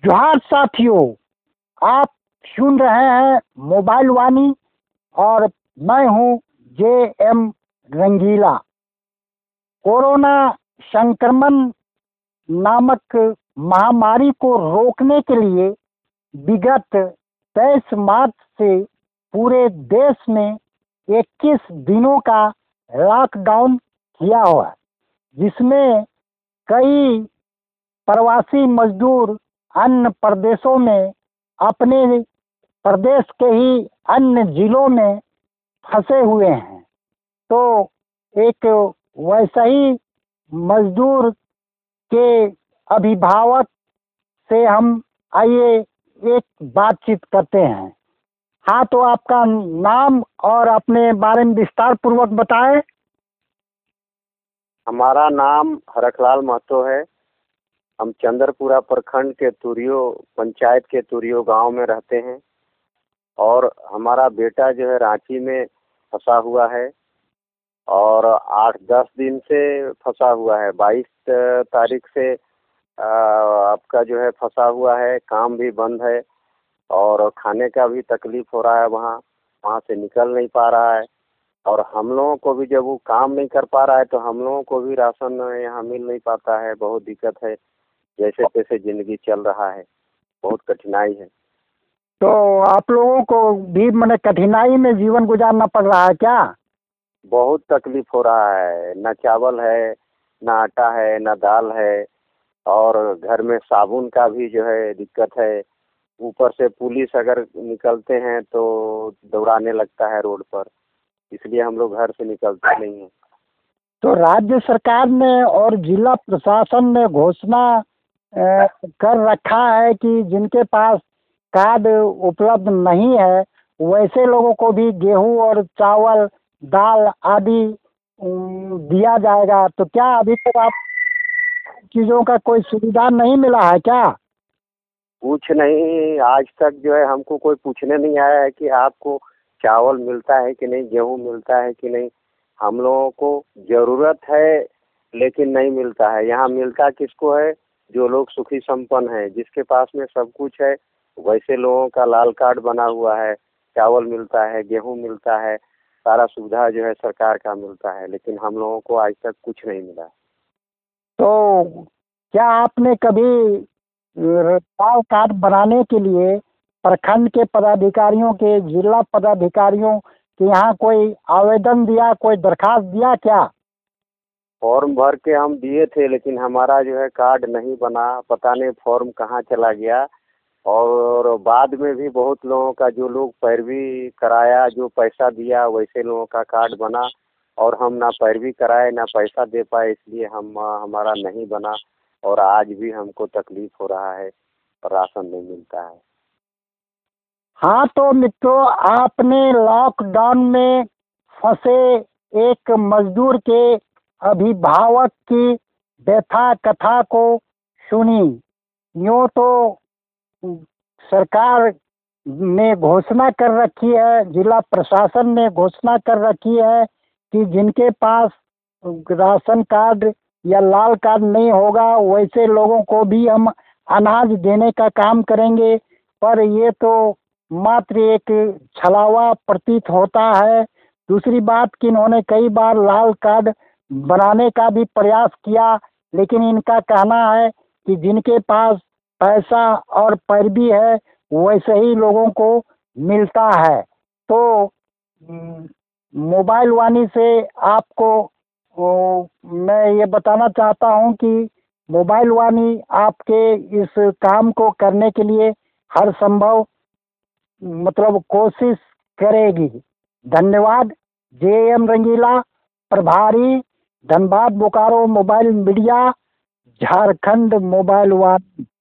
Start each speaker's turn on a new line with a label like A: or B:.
A: जोहार साथियों, आप सुन रहे हैं मोबाइल वाणी और मैं हूं जे एम रंगीला। कोरोना संक्रमण नामक महामारी को रोकने के लिए विगत 23 मार्च से पूरे देश में 21 दिनों का लॉकडाउन किया हुआ है, जिसमें कई प्रवासी मजदूर अन्य प्रदेशों में अपने प्रदेश के ही अन्य जिलों में फंसे हुए हैं। तो एक वैसा ही मजदूर के अभिभावक से हम आइए एक बातचीत करते हैं। हाँ, तो आपका नाम और अपने बारे में विस्तार पूर्वक बताएं।
B: हमारा नाम हरखलाल महतो है। हम चंद्रपुरा प्रखंड के तुरियो पंचायत के तुरियो गांव में रहते हैं और हमारा बेटा जो है रांची में फंसा हुआ है और 8-10 दिन से फंसा हुआ है। 22 तारीख से आपका जो है फंसा हुआ है। काम भी बंद है और खाने का भी तकलीफ हो रहा है। वहाँ से निकल नहीं पा रहा है और हम लोगों को भी जब वो काम नहीं कर पा रहा है तो हम लोगों को भी राशन यहाँ मिल नहीं पाता है। बहुत दिक्कत है। जैसे तैसे जिंदगी चल रहा है, बहुत कठिनाई है।
A: तो आप लोगों को भी मैंने कठिनाई में जीवन गुजारना पड़ रहा है क्या?
B: बहुत तकलीफ हो रहा है। ना चावल है, ना आटा है, ना दाल है और घर में साबुन का भी जो है दिक्कत है। ऊपर से पुलिस अगर निकलते हैं तो दौड़ाने लगता है रोड पर, इसलिए हम लोग घर से निकलते नहीं हैं।
A: तो राज्य सरकार ने और जिला प्रशासन ने घोषणा कर रखा है कि जिनके पास कार्ड उपलब्ध नहीं है वैसे लोगों को भी गेहूं और चावल, दाल आदि दिया जाएगा। तो क्या अभी तक आप चीज़ों का कोई सुविधा नहीं मिला है क्या?
B: कुछ नहीं, आज तक जो है हमको कोई पूछने नहीं आया है कि आपको चावल मिलता है कि नहीं, गेहूं मिलता है कि नहीं। हम लोगों को ज़रूरत है लेकिन नहीं मिलता है। यहाँ मिलता किसको है? जो लोग सुखी संपन्न हैं, जिसके पास में सब कुछ है, वैसे लोगों का लाल कार्ड बना हुआ है। चावल मिलता है, गेहूं मिलता है, सारा सुविधा जो है सरकार का मिलता है, लेकिन हम लोगों को आज तक कुछ नहीं मिला।
A: तो क्या आपने कभी राशन कार्ड बनाने के लिए प्रखंड के पदाधिकारियों के, जिला पदाधिकारियों के यहाँ कोई आवेदन दिया, कोई दरखास्त दिया क्या?
B: फॉर्म भर के हम दिए थे लेकिन हमारा जो है कार्ड नहीं बना। पता नहीं फॉर्म कहाँ चला गया। और बाद में भी बहुत लोगों का, जो लोग पैरवी कराया, जो पैसा दिया, वैसे लोगों का कार्ड बना और हम ना पैरवी कराए ना पैसा दे पाए, इसलिए हमारा नहीं बना और आज भी हमको तकलीफ हो रहा है और राशन नहीं मिलता है।
A: हाँ, तो मित्रों, आपने लॉकडाउन में फंसे एक मजदूर के अभिभावक की व्यथा कथा को सुनी। यूँ तो सरकार ने घोषणा कर रखी है, जिला प्रशासन ने घोषणा कर रखी है कि जिनके पास राशन कार्ड या लाल कार्ड नहीं होगा वैसे लोगों को भी हम अनाज देने का काम करेंगे। पर ये तो मात्र एक छलावा प्रतीत होता है। दूसरी बात कि इन्होंने कई बार लाल कार्ड बनाने का भी प्रयास किया, लेकिन इनका कहना है कि जिनके पास पैसा और पैरवी है वैसे ही लोगों को मिलता है। तो मोबाइल वाणी से आपको मैं ये बताना चाहता हूँ कि मोबाइल वाणी आपके इस काम को करने के लिए हर संभव कोशिश करेगी। धन्यवाद। जे एम रंगीला, प्रभारी, Dhanbad Bokaro mobile media, Jharkhand mobile वाणी।